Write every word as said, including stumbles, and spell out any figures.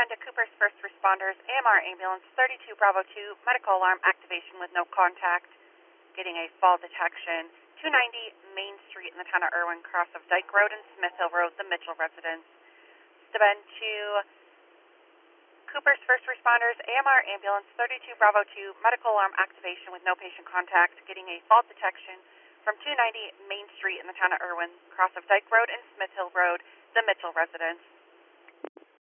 one to Cooper's First Responders, A M R Ambulance, thirty-two Bravo two, medical alarm activation with no contact, getting a fall detection, two ninety Main Street in the town of Irwin, cross of Dyke Road and Smith Hill Road, the Mitchell residence. Steuben to Cooper's First Responders, A M R Ambulance, thirty-two Bravo two, medical alarm activation with no patient contact, getting a fault detection from two ninety Main Street in the town of Irwin, cross of Dyke Road and Smith Hill Road, the Mitchell residence.